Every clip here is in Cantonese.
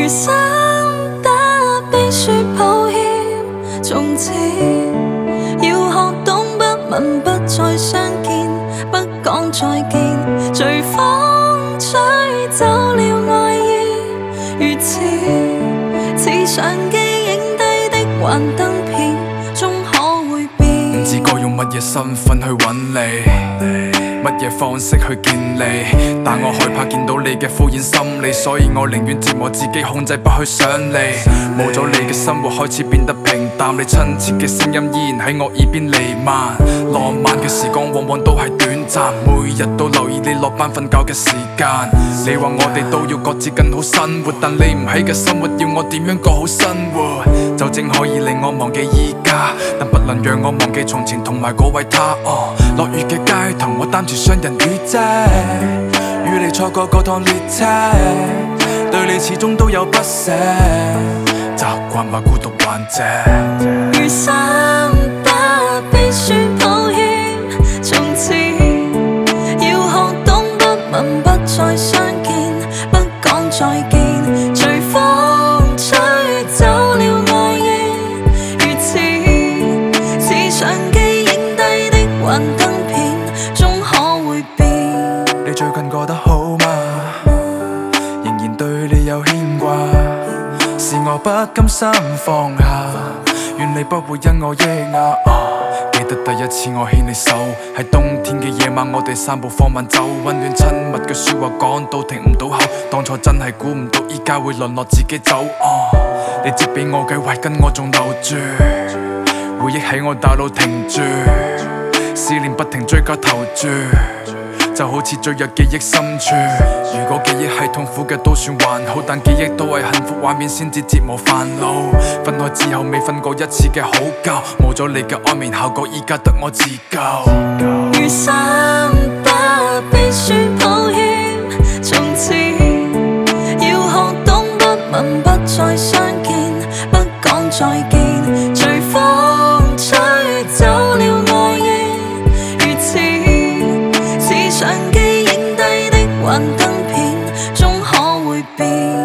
餘生不必說抱歉，從此要學懂不問，不再相見，不講再見，隨風吹走了愛意，如此似相機影低的幻燈片，終可會變。 唔知該用乜嘢身份去揾你，乜嘢方式去見你，但我害怕見到你嘅敷衍心理，所以我寧願折磨自己，控制不去想你。冇咗你嘅生活開始變得平淡，你親切嘅聲音依然喺我耳邊彌漫。浪漫嘅時光往往都係短暫，每日都留意你落班瞓覺嘅時間。你話我哋都要各自更好生活，但你唔喺嘅生活要我點樣過好生活？酒精可以令我忘記依家，但不能讓我忘記從前同埋嗰位他。落雨嘅街頭，我擔住雙人雨遮，與你錯過嗰趟列車，對你始終都有不捨，習慣吧孤獨患者。 餘生不必說抱歉，從此要學懂不問，不再相見，不講再見，隨風吹走了愛意，如此似相機影低的幻燈片，終可會變。 你最近過得好嗎？仍然對你有牽掛，是我不甘心放下，願你不會因我抑壓。記得第一次我牽你手，喺冬天嘅夜晚，我哋散步放慢走，溫暖親密嘅說話講到停唔到口，當初真係估唔到依家會淪落自己走。你接俾我嘅圍巾我仲留住，回憶喺我大腦停住，思念不停追加投注，就好似墜入記憶深處。如果記憶係痛苦嘅都算還好，但記憶都係幸福畫面先至折磨煩惱。分開之後未瞓過一次嘅好覺，冇咗你嘅安眠效果，依家得我自救。 餘生不必說抱歉，從此要學懂不問，不再相見，不講再見，隨風吹走了愛意，如此似相機影低的幻燈片，終可會變。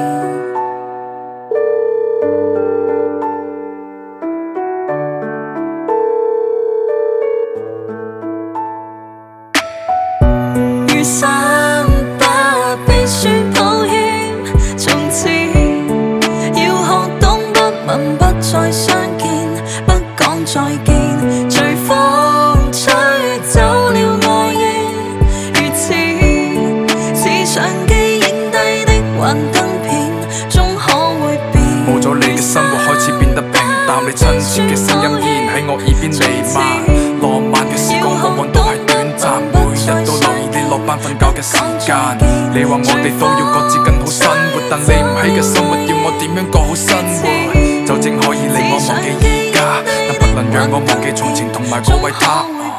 餘生不必說抱歉，從此要學懂不問，不再相見，不講再見，隨風吹走了愛意，如此似相機影低的幻燈片，終可會變。 冇咗你嘅生活開始變得平淡，你親切嘅聲音依然喺我耳邊彌漫。浪漫嘅時光往往都係短暫，每日都留意你落班瞓覺嘅時間。你話我哋都要各自更好生活，但你唔喺嘅生活要我點樣過好生活？酒精可以令我忘記依家，但不能讓我忘記從前同埋嗰位他。